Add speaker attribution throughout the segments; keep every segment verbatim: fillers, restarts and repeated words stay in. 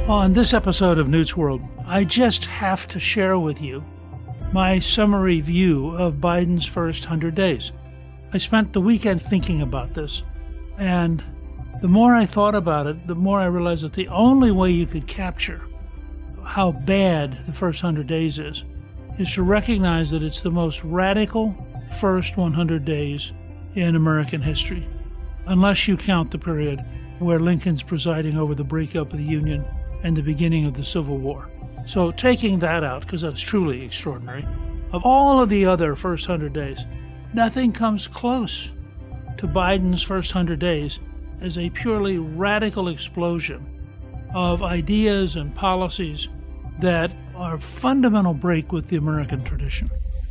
Speaker 1: On this episode of Newt's World, I just have to share with you my summary view of Biden's first one hundred days. I spent the weekend thinking about this, and the more I thought about it, the more I realized that the only way you could capture how bad the first one hundred days is, is to recognize that it's the most radical first one hundred days in American history, unless you count the period where Lincoln's presiding over the breakup of the Union and the beginning of the Civil War. So taking that out, because that's truly extraordinary, of all of the other first one hundred days, nothing comes close to Biden's first one hundred days as a purely radical explosion of ideas and policies that are a fundamental break with the American tradition.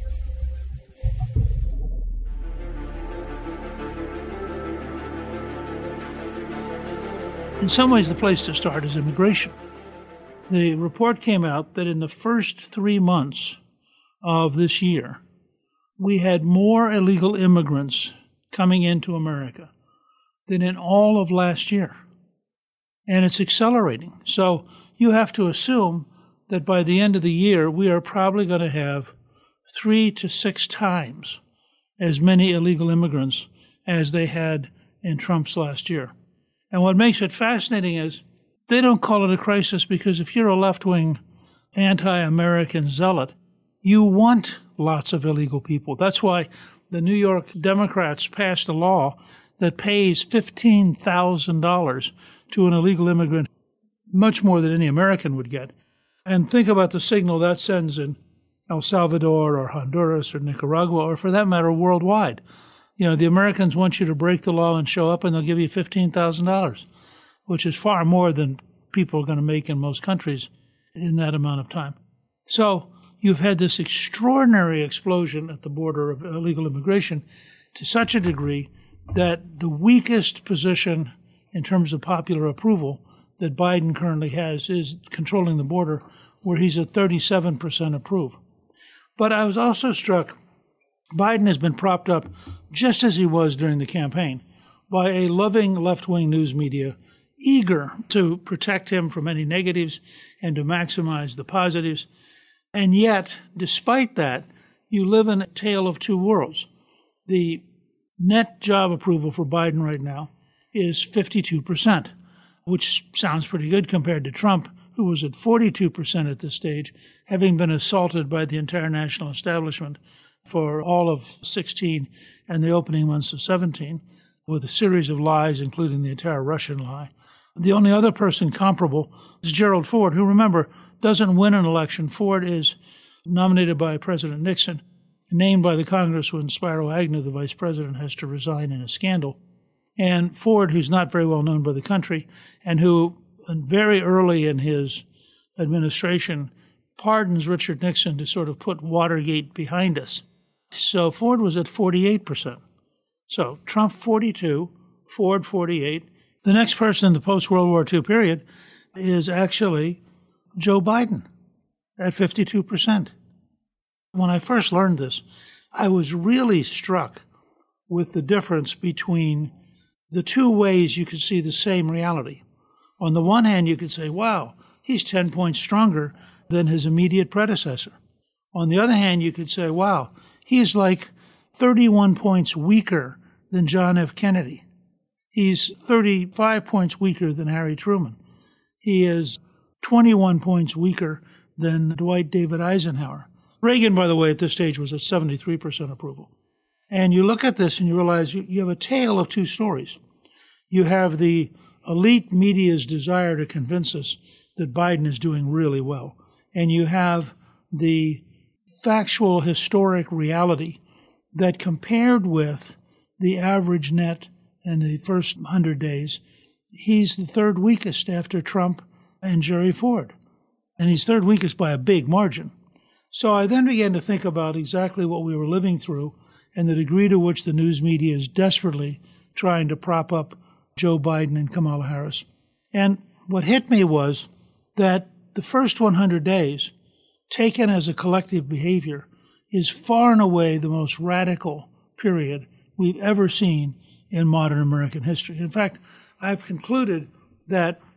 Speaker 1: In some ways, the place to start is immigration. The report came out that in the first three months of this year, we had more illegal immigrants coming into America than in all of last year. And it's accelerating. So you have to assume that by the end of the year, we are probably going to have three to six times as many illegal immigrants as they had in Trump's last year. And what makes it fascinating is they don't call it a crisis because if you're a left-wing anti-American zealot, you want lots of illegal people. That's why the New York Democrats passed a law that pays fifteen thousand dollars to an illegal immigrant, much more than any American would get. And think about the signal that sends in El Salvador or Honduras or Nicaragua, or for that matter, worldwide. You know, the Americans want you to break the law and show up, and they'll give you fifteen thousand dollars, which is far more than people are going to make in most countries in that amount of time. So you've had this extraordinary explosion at the border of illegal immigration to such a degree that the weakest position in terms of popular approval that Biden currently has is controlling the border, where he's at thirty-seven percent approve. But I was also struck, Biden has been propped up, just as he was during the campaign, by a loving left-wing news media eager to protect him from any negatives and to maximize the positives. And yet, despite that, you live in a tale of two worlds. The net job approval for Biden right now is fifty-two percent, which sounds pretty good compared to Trump, who was at forty-two percent at this stage, having been assaulted by the entire national establishment for all of sixteen and the opening months of seventeen, with a series of lies, including the entire Russian lie. The only other person comparable is Gerald Ford, who, remember, doesn't win an election. Ford is nominated by President Nixon, named by the Congress when Spiro Agnew, the vice president, has to resign in a scandal. And Ford, who's not very well known by the country, and who very early in his administration pardons Richard Nixon to sort of put Watergate behind us. So Ford was at forty-eight percent. So Trump forty-two, Ford forty-eight. The next person in the post-World War Two period is actually Joe Biden at fifty-two percent. When I first learned this, I was really struck with the difference between the two ways you could see the same reality. On the one hand, you could say, wow, he's ten points stronger than his immediate predecessor. On the other hand, you could say, wow, he's like thirty-one points weaker than John F. Kennedy. He's thirty-five points weaker than Harry Truman. He is twenty-one points weaker than Dwight David Eisenhower. Reagan, by the way, at this stage was at seventy-three percent approval. And you look at this and you realize you, you have a tale of two stories. You have the elite media's desire to convince us that Biden is doing really well. And you have the factual, historic reality that compared with the average net in the first one hundred days, he's the third weakest after Trump and Jerry Ford. And he's third weakest by a big margin. So I then began to think about exactly what we were living through and the degree to which the news media is desperately trying to prop up Joe Biden and Kamala Harris. And what hit me was that the first one hundred days, taken as a collective behavior, is far and away the most radical period we've ever seen in modern American history. In fact, I've concluded that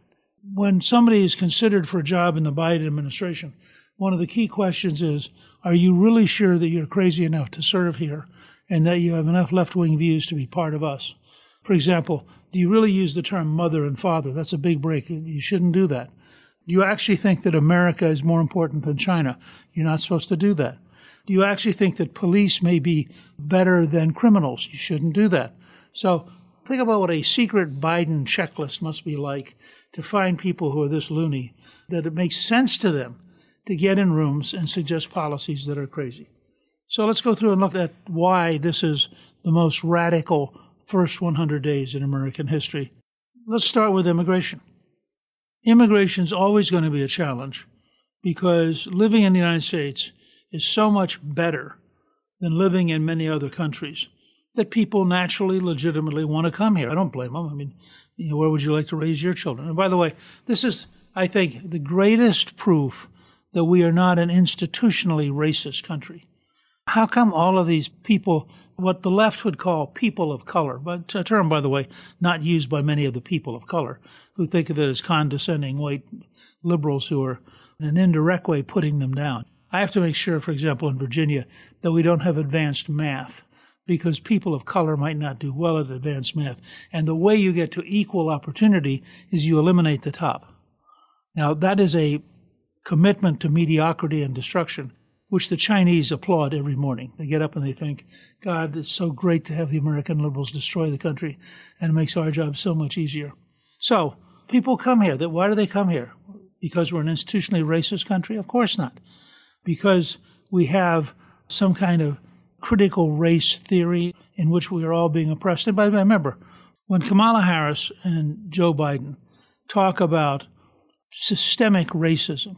Speaker 1: when somebody is considered for a job in the Biden administration, one of the key questions is, are you really sure that you're crazy enough to serve here and that you have enough left-wing views to be part of us? For example, do you really use the term mother and father? That's a big break. You shouldn't do that. Do you actually think that America is more important than China? You're not supposed to do that. Do you actually think that police may be better than criminals? You shouldn't do that. So think about what a secret Biden checklist must be like to find people who are this loony, that it makes sense to them to get in rooms and suggest policies that are crazy. So let's go through and look at why this is the most radical first one hundred days in American history. Let's start with immigration. Immigration is always going to be a challenge because living in the United States is so much better than living in many other countries that people naturally, legitimately want to come here. I don't blame them. I mean, you know, where would you like to raise your children? And by the way, this is, I think, the greatest proof that we are not an institutionally racist country. How come all of these people, what the left would call people of color, but a term, by the way, not used by many of the people of color, who think of it as condescending white liberals who are in an indirect way putting them down. I have to make sure, for example, in Virginia, that we don't have advanced math, because people of color might not do well at advanced math. And the way you get to equal opportunity is you eliminate the top. Now, that is a commitment to mediocrity and destruction, which the Chinese applaud every morning. They get up and they think, God, it's so great to have the American liberals destroy the country, and it makes our job so much easier. So people come here. That why do they come here? Because we're an institutionally racist country? Of course not. Because we have some kind of critical race theory in which we are all being oppressed. And by the way, remember, when Kamala Harris and Joe Biden talk about systemic racism,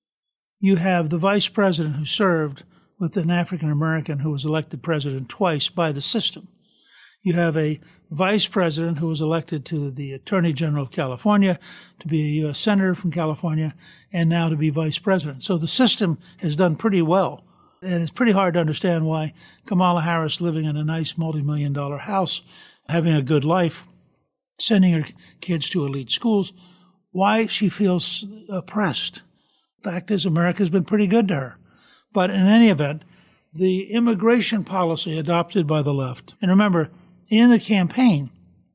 Speaker 1: you have the vice president who served with an African American who was elected president twice by the system. You have a vice president who was elected to the Attorney General of California, to be a U S Senator from California, and now to be vice president. So the system has done pretty well. And it's pretty hard to understand why Kamala Harris, living in a nice multi-million dollar house, having a good life, sending her kids to elite schools, why she feels oppressed. Fact is, America's been pretty good to her. But in any event, the immigration policy adopted by the left, and remember, in the campaign,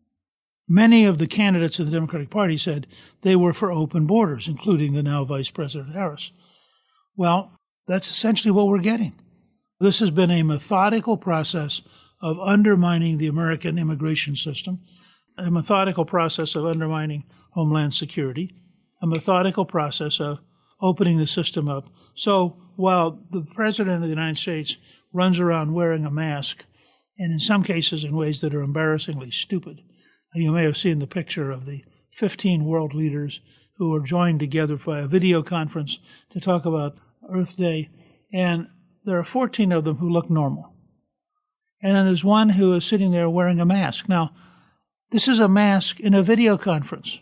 Speaker 1: many of the candidates of the Democratic Party said they were for open borders, including the now Vice President Harris. Well, that's essentially what we're getting. This has been a methodical process of undermining the American immigration system, a methodical process of undermining Homeland Security, a methodical process of opening the system up. So while the President of the United States runs around wearing a mask, and in some cases in ways that are embarrassingly stupid, you may have seen the picture of the fifteen world leaders who were joined together by a video conference to talk about Earth Day, and there are fourteen of them who look normal. And then there's one who is sitting there wearing a mask. Now, this is a mask in a video conference.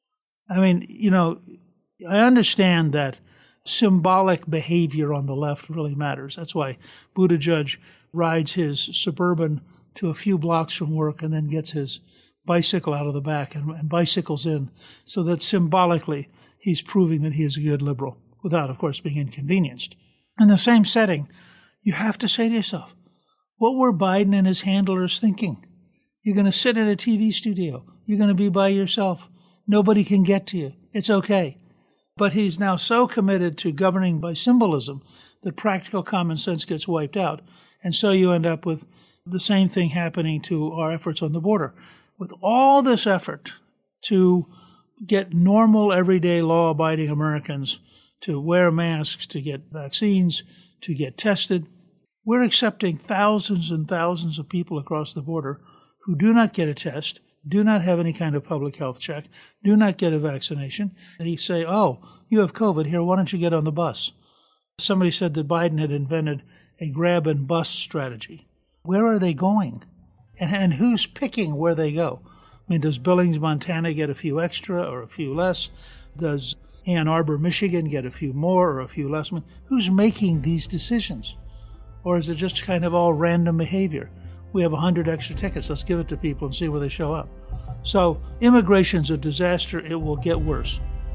Speaker 1: I mean, you know, I understand that symbolic behavior on the left really matters. That's why Buttigieg rides his Suburban to a few blocks from work and then gets his bicycle out of the back and, and bicycles in, so that symbolically he's proving that he is a good liberal, without, of course, being inconvenienced. In the same setting, you have to say to yourself, what were Biden and his handlers thinking? You're going to sit in a T V studio. You're going to be by yourself. Nobody can get to you. It's okay. But he's now so committed to governing by symbolism that practical common sense gets wiped out. And so you end up with the same thing happening to our efforts on the border. With all this effort to get normal, everyday, law-abiding Americans to wear masks, to get vaccines, to get tested, we're accepting thousands and thousands of people across the border who do not get a test, do not have any kind of public health check, do not get a vaccination. They say, oh, you have COVID, here, why don't you get on the bus? Somebody said that Biden had invented a grab and bus strategy. Where are they going? And, and who's picking where they go? I mean, does Billings, Montana get a few extra or a few less? Does Ann Arbor, Michigan get a few more or a few less? I mean, who's making these decisions? Or is it just kind of all random behavior? We have one hundred extra tickets. Let's give it to people and see where they show up. So immigration's a disaster. It will get worse.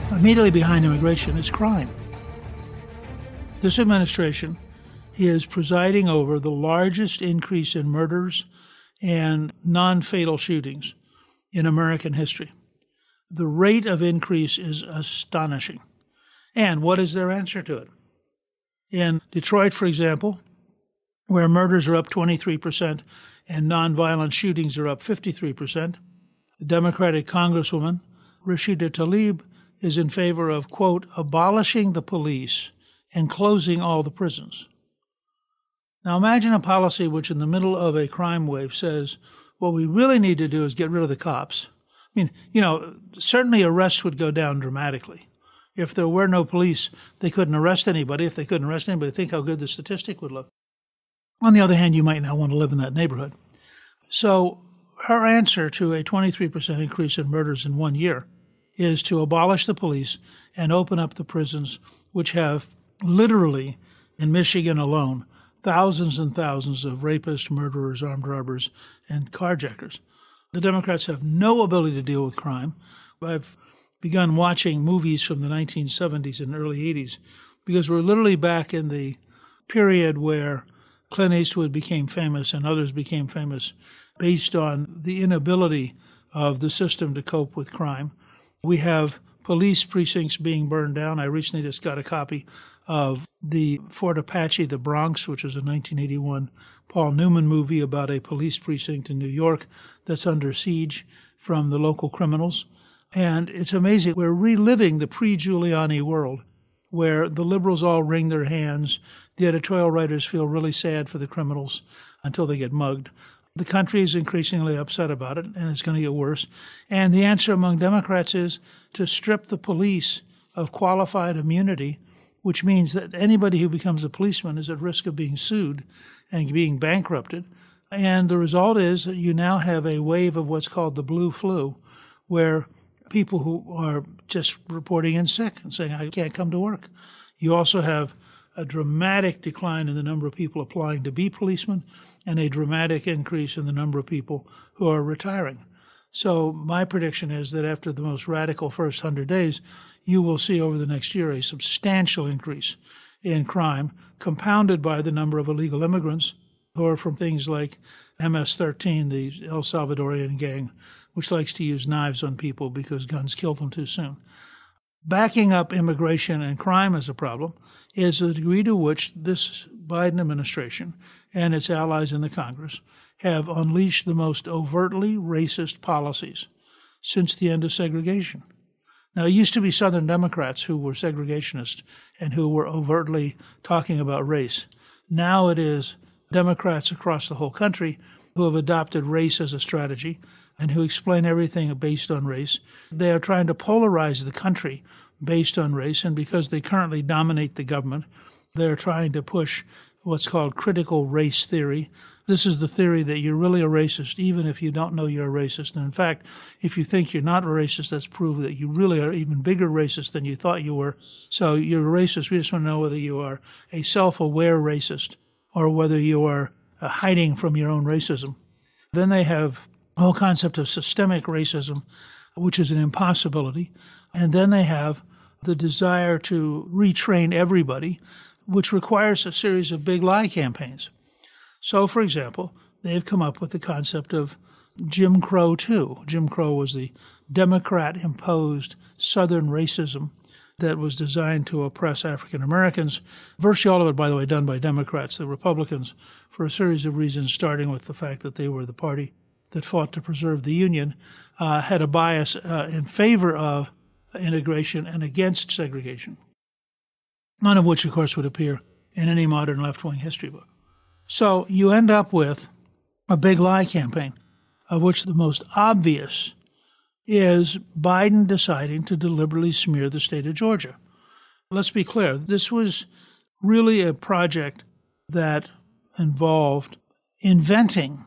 Speaker 1: Immediately behind immigration is crime. This administration is presiding over the largest increase in murders and non-fatal shootings in American history. The rate of increase is astonishing. And what is their answer to it? In Detroit, for example, where murders are up twenty-three percent and nonviolent shootings are up fifty-three percent, the Democratic Congresswoman, Rashida Tlaib, is in favor of, quote, abolishing the police and closing all the prisons. Now imagine a policy which in the middle of a crime wave says, what we really need to do is get rid of the cops. I mean, you know, certainly arrests would go down dramatically. If there were no police, they couldn't arrest anybody. If they couldn't arrest anybody, think how good the statistic would look. On the other hand, you might not want to live in that neighborhood. So her answer to a twenty-three percent increase in murders in one year is to abolish the police and open up the prisons, which have literally, in Michigan alone, thousands and thousands of rapists, murderers, armed robbers, and carjackers. The Democrats have no ability to deal with crime. I've begun watching movies from the nineteen seventies and early eighties because we're literally back in the period where Clint Eastwood became famous and others became famous based on the inability of the system to cope with crime. We have police precincts being burned down. I recently just got a copy of the Fort Apache, the Bronx, which was a nineteen eighty-one Paul Newman movie about a police precinct in New York that's under siege from the local criminals. And it's amazing. We're reliving the pre-Giuliani world where the liberals all wring their hands. The editorial writers feel really sad for the criminals until they get mugged. The country is increasingly upset about it, and it's going to get worse. And the answer among Democrats is to strip the police of qualified immunity, which means that anybody who becomes a policeman is at risk of being sued and being bankrupted. And the result is that you now have a wave of what's called the blue flu, where people who are just reporting in sick and saying, I can't come to work. You also have a dramatic decline in the number of people applying to be policemen and a dramatic increase in the number of people who are retiring. So my prediction is that after the most radical first one hundred days, you will see over the next year a substantial increase in crime, compounded by the number of illegal immigrants who are from things like M S thirteen, the El Salvadorian gang, which likes to use knives on people because guns kill them too soon. Backing up immigration and crime as a problem is the degree to which this Biden administration and its allies in the Congress have unleashed the most overtly racist policies since the end of segregation. Now, it used to be Southern Democrats who were segregationists and who were overtly talking about race. Now it is Democrats across the whole country who have adopted race as a strategy and who explain everything based on race. They are trying to polarize the country based on race, and because they currently dominate the government, they're trying to push what's called critical race theory. This is the theory that you're really a racist even if you don't know you're a racist. And in fact, if you think you're not a racist, that's proof that you really are even bigger racist than you thought you were. So you're a racist. We just want to know whether you are a self-aware racist or whether you are uh, hiding from your own racism. Then they have the whole concept of systemic racism, which is an impossibility. And then they have the desire to retrain everybody, which requires a series of big lie campaigns. So, for example, they've come up with the concept of Jim Crow two. Jim Crow was the Democrat-imposed Southern racism that was designed to oppress African Americans. Virtually all of it, by the way, done by Democrats. The Republicans, for a series of reasons, starting with the fact that they were the party that fought to preserve the Union, uh, had a bias uh, in favor of integration and against segregation, none of which, of course, would appear in any modern left-wing history book. So you end up with a big lie campaign, of which the most obvious is Biden deciding to deliberately smear the state of Georgia. Let's be clear. This was really a project that involved inventing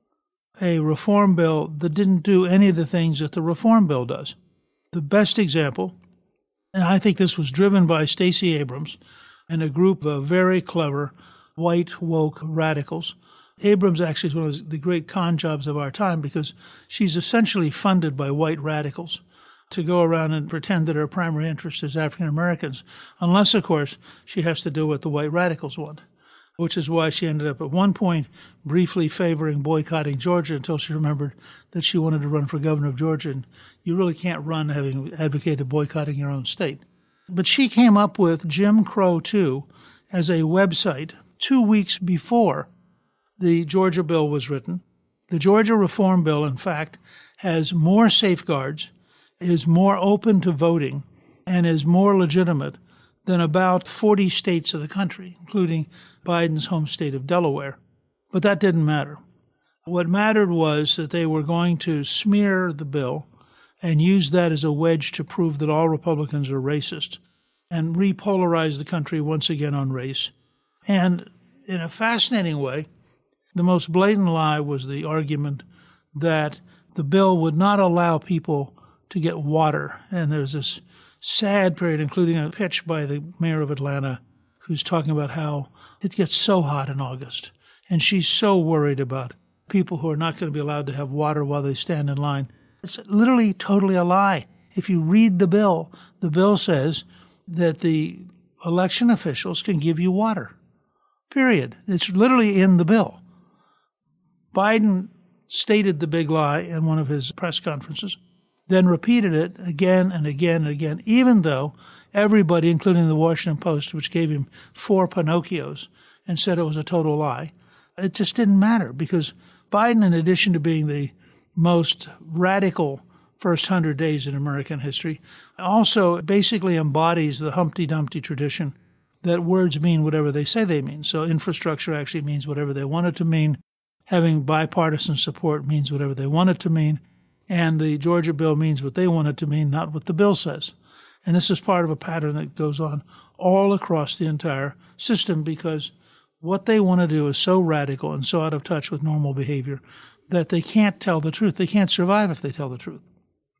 Speaker 1: a reform bill that didn't do any of the things that the reform bill does. The best example, and I think this was driven by Stacey Abrams and a group of very clever white woke radicals. Abrams actually is one of the great con jobs of our time because she's essentially funded by white radicals. to go around and pretend that her primary interest is African Americans, unless, of course, she has to do what the white radicals want, which is why she ended up at one point briefly favoring boycotting Georgia until she remembered that she wanted to run for governor of Georgia. And you really can't run having advocated boycotting your own state. But she came up with Jim Crow two as a website two weeks before the Georgia bill was written. The Georgia Reform Bill, in fact, has more safeguards, is more open to voting, and is more legitimate than about forty states of the country, including Biden's home state of Delaware. But that didn't matter. What mattered was that they were going to smear the bill and use that as a wedge to prove that all Republicans are racist and repolarize the country once again on race. And in a fascinating way, the most blatant lie was the argument that the bill would not allow people to get water. And there's this sad period, including a pitch by the mayor of Atlanta, who's talking about how it gets so hot in August. And she's so worried about people who are not going to be allowed to have water while they stand in line. It's literally totally a lie. If you read the bill, the bill says that the election officials can give you water. Period. It's literally in the bill. Biden stated the big lie in one of his press conferences, then repeated it again and again and again, even though everybody, including the Washington Post, which gave him four Pinocchios and said it was a total lie, it just didn't matter because Biden, in addition to being the most radical first hundred days in American history, also basically embodies the Humpty Dumpty tradition that words mean whatever they say they mean. So infrastructure actually means whatever they want it to mean. Having bipartisan support means whatever they want it to mean. And the Georgia bill means what they want it to mean, not what the bill says. And this is part of a pattern that goes on all across the entire system because what they want to do is so radical and so out of touch with normal behavior that they can't tell the truth. They can't survive if they tell the truth.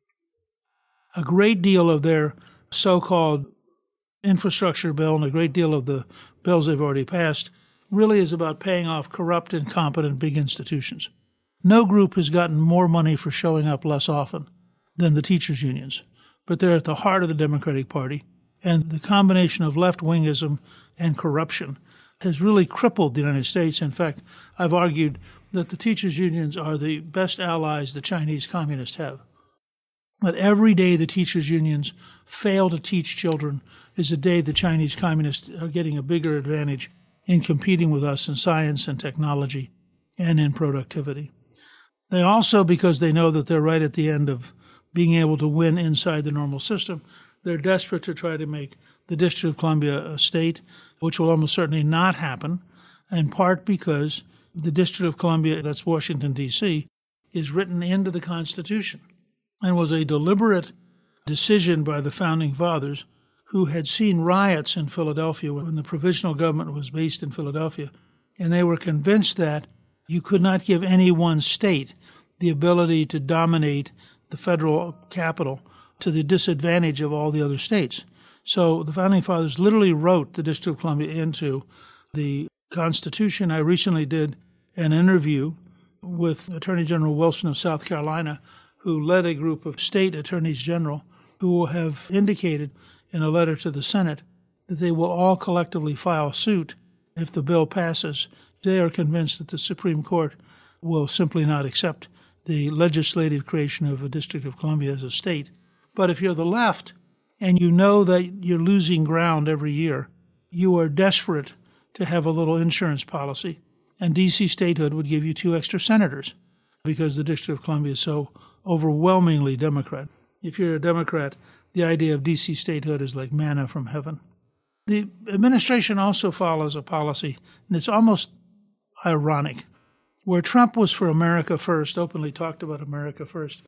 Speaker 1: A great deal of their so-called infrastructure bill and a great deal of the bills they've already passed really is about paying off corrupt, incompetent big institutions. No group has gotten more money for showing up less often than the teachers' unions, but they're at the heart of the Democratic Party, and the combination of left-wingism and corruption has really crippled the United States. In fact, I've argued that the teachers' unions are the best allies the Chinese communists have. That every day the teachers' unions fail to teach children is a day the Chinese communists are getting a bigger advantage in competing with us in science and technology and in productivity. They also, because they know that they're right at the end of being able to win inside the normal system, they're desperate to try to make the District of Columbia a state, which will almost certainly not happen, in part because the District of Columbia, that's Washington, D C, is written into the Constitution and was a deliberate decision by the Founding Fathers who had seen riots in Philadelphia when the provisional government was based in Philadelphia, and they were convinced that you could not give any one state the ability to dominate the federal capital to the disadvantage of all the other states. So the Founding Fathers literally wrote the District of Columbia into the Constitution. I recently did an interview with Attorney General Wilson of South Carolina, who led a group of state attorneys general who have indicated in a letter to the Senate that they will all collectively file suit if the bill passes. They are convinced that the Supreme Court will simply not accept the legislative creation of a District of Columbia as a state. But if you're the left and you know that you're losing ground every year, you are desperate to have a little insurance policy, and D C statehood would give you two extra senators because the District of Columbia is so overwhelmingly Democrat. If you're a Democrat, the idea of D C statehood is like manna from heaven. The administration also follows a policy, and it's almost ironic, where Trump was for America first, openly talked about America first.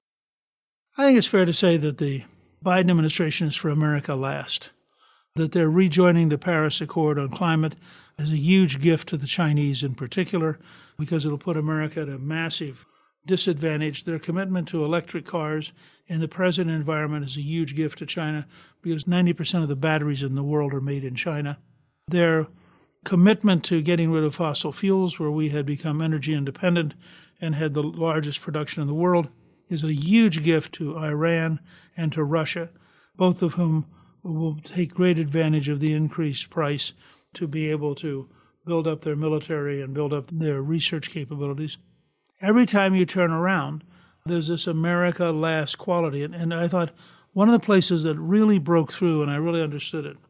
Speaker 1: I think it's fair to say that the Biden administration is for America last, that they're rejoining the Paris Accord on climate is a huge gift to the Chinese in particular, because it'll put America at a massive disadvantage. Their commitment to electric cars in the present environment is a huge gift to China, because ninety percent of the batteries in the world are made in China. Their commitment to getting rid of fossil fuels, where we had become energy independent and had the largest production in the world, is a huge gift to Iran and to Russia, both of whom will take great advantage of the increased price to be able to build up their military and build up their research capabilities. Every time you turn around, there's this America last quality. And, and I thought one of the places that really broke through, and I really understood it,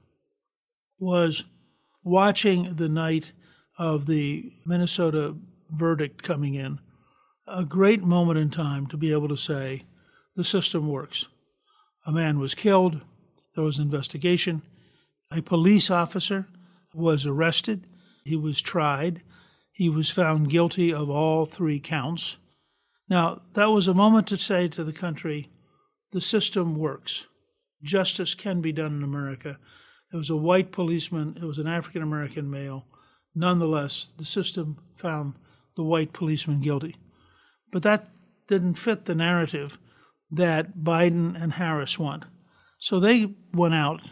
Speaker 1: was watching the night of the Minnesota verdict coming in. A great moment in time to be able to say, the system works. A man was killed. There was an investigation. A police officer was arrested. He was tried. He was found guilty of all three counts. Now, that was a moment to say to the country, the system works. Justice can be done in America. It was a white policeman. It was an African-American male. Nonetheless, the system found the white policeman guilty. But that didn't fit the narrative that Biden and Harris want. So they went out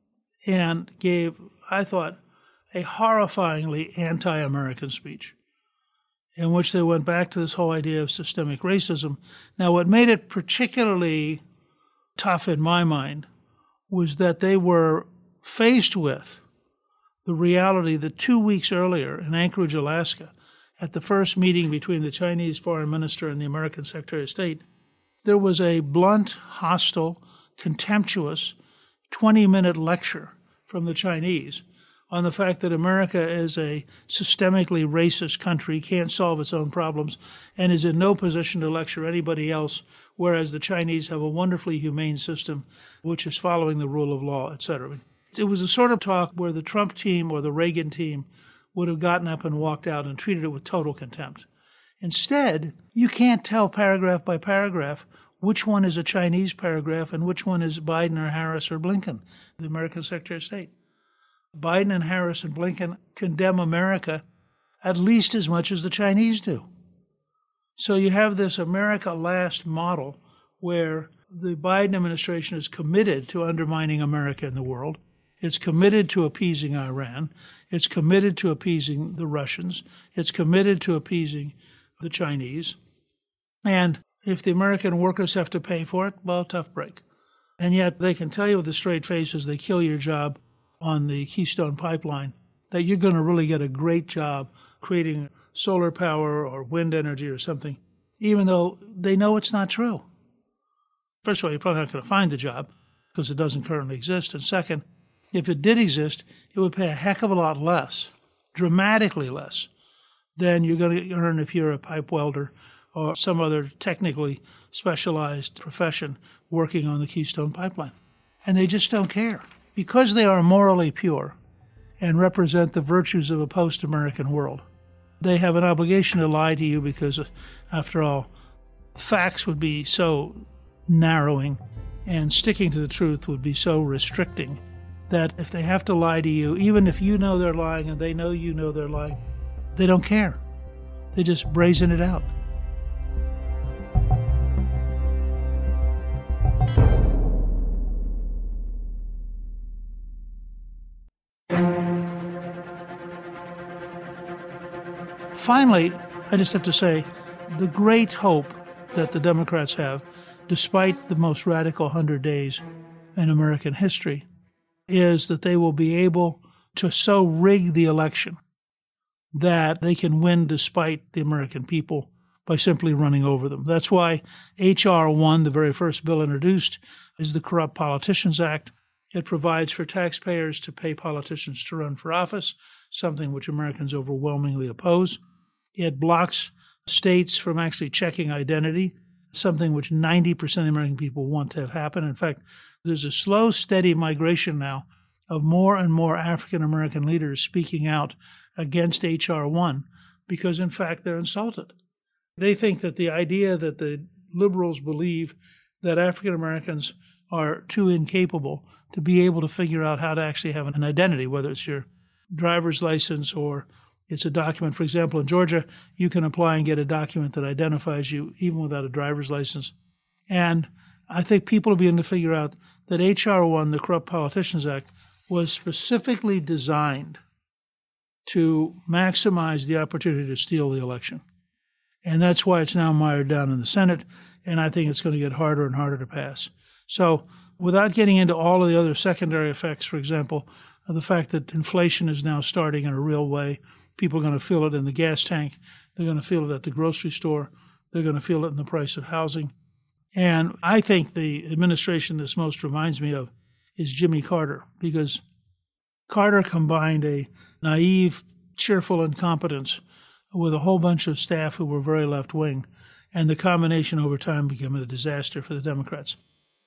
Speaker 1: and gave, I thought, a horrifyingly anti-American speech in which they went back to this whole idea of systemic racism. Now, what made it particularly tough in my mind was that they were faced with the reality that two weeks earlier in Anchorage, Alaska, at the first meeting between the Chinese foreign minister and the American Secretary of State, there was a blunt, hostile, contemptuous twenty-minute lecture from the Chinese on the fact that America is a systemically racist country, can't solve its own problems, and is in no position to lecture anybody else, whereas the Chinese have a wonderfully humane system which is following the rule of law, et cetera. It was a sort of talk where the Trump team or the Reagan team would have gotten up and walked out and treated it with total contempt. Instead, you can't tell paragraph by paragraph which one is a Chinese paragraph and which one is Biden or Harris or Blinken, the American Secretary of State. Biden and Harris and Blinken condemn America at least as much as the Chinese do. So you have this America last model where the Biden administration is committed to undermining America in the world. It's committed to appeasing Iran. It's committed to appeasing the Russians. It's committed to appeasing the Chinese. And if the American workers have to pay for it, well, tough break. And yet they can tell you with a straight face as they kill your job on the Keystone Pipeline that you're going to really get a great job creating solar power or wind energy or something, even though they know it's not true. First of all, you're probably not going to find the job because it doesn't currently exist. And second, if it did exist, it would pay a heck of a lot less, dramatically less, than you're going to earn if you're a pipe welder or some other technically specialized profession working on the Keystone Pipeline. And they just don't care. Because they are morally pure and represent the virtues of a post-American world, they have an obligation to lie to you because, after all, facts would be so narrowing and sticking to the truth would be so restricting that if they have to lie to you, even if you know they're lying and they know you know they're lying, they don't care. They just brazen it out. Finally, I just have to say, the great hope that the Democrats have, despite the most radical hundred days in American history, is that they will be able to so rig the election that they can win despite the American people by simply running over them. That's why H R one, the very first bill introduced, is the Corrupt Politicians Act. It provides for taxpayers to pay politicians to run for office, something which Americans overwhelmingly oppose. It blocks states from actually checking identity, something which ninety percent of the American people want to have happen. In fact, there's a slow, steady migration now of more and more African-American leaders speaking out against H R one because, in fact, they're insulted. They think that the idea that the liberals believe that African-Americans are too incapable to be able to figure out how to actually have an identity, whether it's your driver's license or it's a document. For example, in Georgia, you can apply and get a document that identifies you even without a driver's license. And I think people are beginning to figure out that H R one, the Corrupt Politicians Act, was specifically designed to maximize the opportunity to steal the election. And that's why it's now mired down in the Senate. and I think it's going to get harder and harder to pass. So without getting into all of the other secondary effects, for example, the fact that inflation is now starting in a real way, people are going to feel it in the gas tank, they're going to feel it at the grocery store, they're going to feel it in the price of housing. And I think the administration this most reminds me of is Jimmy Carter, because Carter combined a naive, cheerful incompetence with a whole bunch of staff who were very left-wing, and the combination over time became a disaster for the Democrats.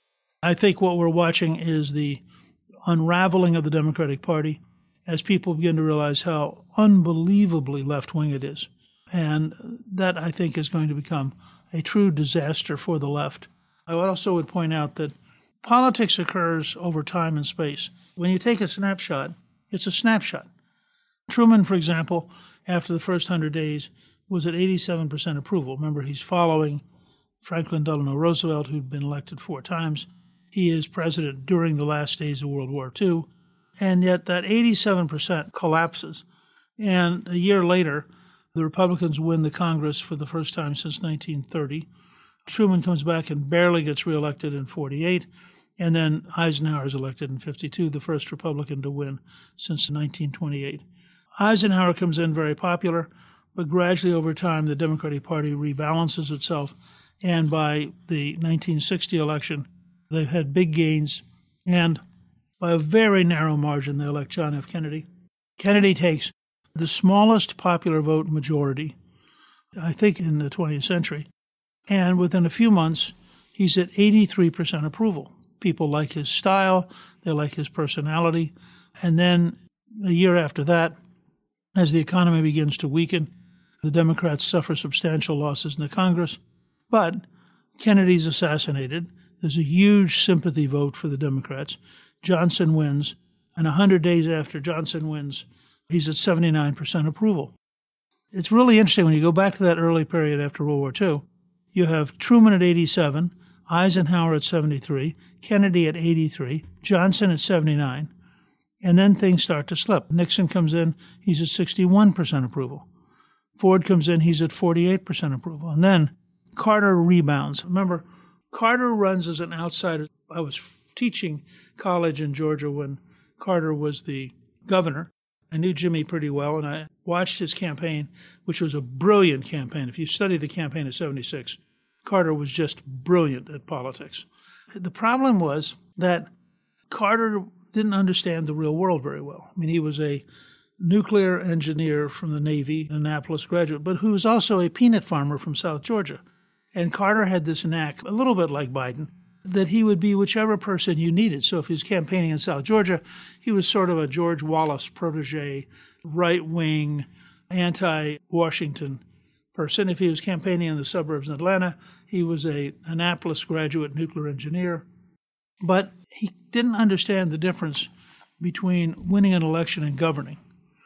Speaker 1: I think what we're watching is the unraveling of the Democratic Party as people begin to realize how unbelievably left-wing it is. And that, I think, is going to become a true disaster for the left. I also would point out that politics occurs over time and space. When you take a snapshot, it's a snapshot. Truman, for example, after the first one hundred days, was at eighty-seven percent approval. Remember, he's following Franklin Delano Roosevelt, who'd been elected four times. He is president during the last days of World War Two. And yet that eighty-seven percent collapses. And a year later, the Republicans win the Congress for the first time since nineteen thirty. Truman comes back and barely gets reelected in forty-eight. And then Eisenhower is elected in fifty-two, the first Republican to win since nineteen twenty-eight. Eisenhower comes in very popular, but gradually over time the Democratic Party rebalances itself. And by the nineteen sixty election, they've had big gains. And by a very narrow margin, they elect John F. Kennedy. Kennedy takes the smallest popular vote majority, I think, in the twentieth century. And within a few months, he's at eighty-three percent approval. People like his style, they like his personality. And then a year after that, as the economy begins to weaken, the Democrats suffer substantial losses in the Congress. But Kennedy's assassinated. There's a huge sympathy vote for the Democrats. Johnson wins. And one hundred days after Johnson wins, he's at seventy-nine percent approval. It's really interesting when you go back to that early period after World War Two. You have Truman at eighty-seven, Eisenhower at seventy-three, Kennedy at eighty-three, Johnson at seventy-nine, and then things start to slip. Nixon comes in, he's at sixty-one percent approval. Ford comes in, he's at forty-eight percent approval. And then Carter rebounds. Remember, Carter runs as an outsider. I was teaching college in Georgia when Carter was the governor. I knew Jimmy pretty well, and I watched his campaign, which was a brilliant campaign. If you study the campaign of seventy-six, Carter was just brilliant at politics. The problem was that Carter didn't understand the real world very well. I mean, he was a nuclear engineer from the Navy, Annapolis graduate, but who was also a peanut farmer from South Georgia. And Carter had this knack, a little bit like Biden, that he would be whichever person you needed. So if he was campaigning in South Georgia, he was sort of a George Wallace protege, right-wing, anti-Washington person. If he was campaigning in the suburbs in Atlanta, he was a Annapolis graduate nuclear engineer. But he didn't understand the difference between winning an election and governing.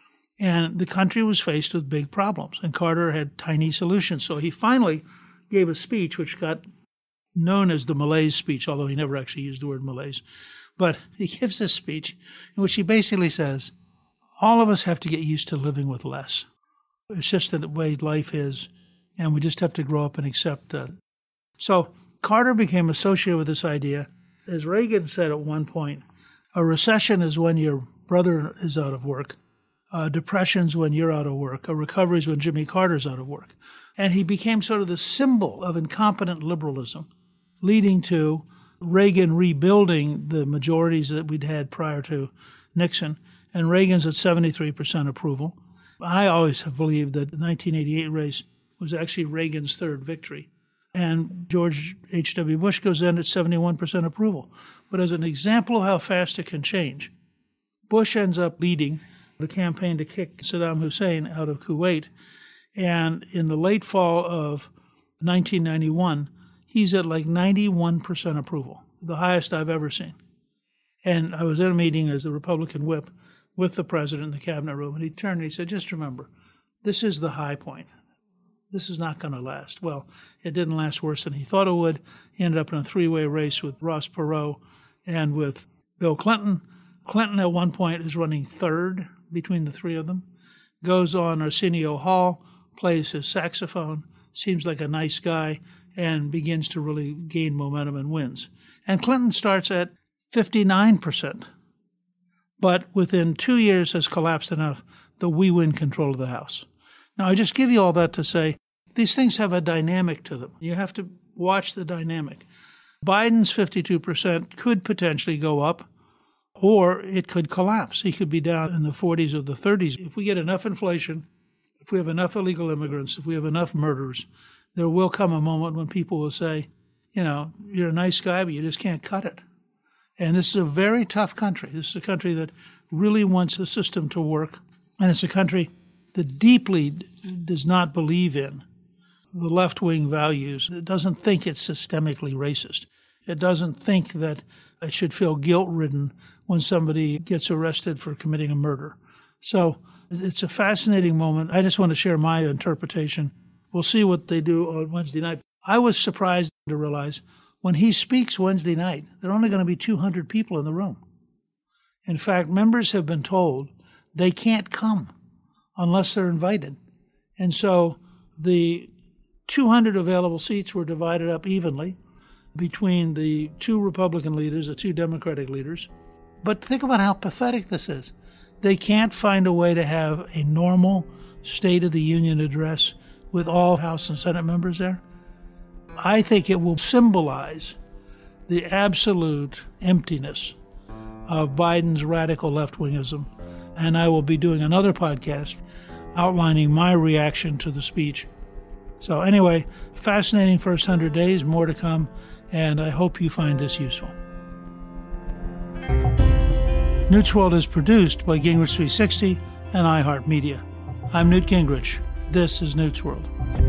Speaker 1: And the country was faced with big problems, and Carter had tiny solutions. So he finally gave a speech which got known as the malaise speech, although he never actually used the word malaise. But he gives this speech in which he basically says, all of us have to get used to living with less. It's just the way life is, and we just have to grow up and accept that. So Carter became associated with this idea. As Reagan said at one point, a recession is when your brother is out of work. A depression's when you're out of work. A recovery is when Jimmy Carter's out of work. And he became sort of the symbol of incompetent liberalism, leading to Reagan rebuilding the majorities that we'd had prior to Nixon. And Reagan's at seventy-three percent approval. I always have believed that the nineteen eighty-eight race was actually Reagan's third victory. And George H W. Bush goes in at seventy-one percent approval. But as an example of how fast it can change, Bush ends up leading the campaign to kick Saddam Hussein out of Kuwait. And in the late fall of nineteen ninety-one, he's at like ninety-one percent approval, the highest I've ever seen. And I was at a meeting as the Republican whip with the president in the cabinet room, and he turned and he said, just remember, this is the high point. This is not going to last. Well, it didn't last worse than he thought it would. He ended up in a three-way race with Ross Perot and with Bill Clinton. Clinton at one point is running third between the three of them, goes on Arsenio Hall, plays his saxophone, seems like a nice guy, and begins to really gain momentum and wins. And Clinton starts at fifty-nine percent, but within two years has collapsed enough that we win control of the House. Now, I just give you all that to say these things have a dynamic to them. You have to watch the dynamic. Biden's fifty-two percent could potentially go up, or it could collapse. He could be down in the forties or the thirties. If we get enough inflation, if we have enough illegal immigrants, if we have enough murders, there will come a moment when people will say, you know, you're a nice guy, but you just can't cut it. And this is a very tough country. This is a country that really wants the system to work. And it's a country that deeply does not believe in the left-wing values. It doesn't think it's systemically racist. It doesn't think that it should feel guilt-ridden when somebody gets arrested for committing a murder. So it's a fascinating moment. I just want to share my interpretation. We'll see what they do on Wednesday night. I was surprised to realize when he speaks Wednesday night, there are only going to be two hundred people in the room. In fact, members have been told they can't come unless they're invited. And so the two hundred available seats were divided up evenly between the two Republican leaders, the two Democratic leaders. But think about how pathetic this is. They can't find a way to have a normal State of the Union address with all House and Senate members there. I think it will symbolize the absolute emptiness of Biden's radical left-wingism. And I will be doing another podcast outlining my reaction to the speech. So anyway, fascinating first one hundred days, more to come, and I hope you find this useful. Newt's World is produced by Gingrich three sixty and iHeartMedia. I'm Newt Gingrich. This is Newt's World.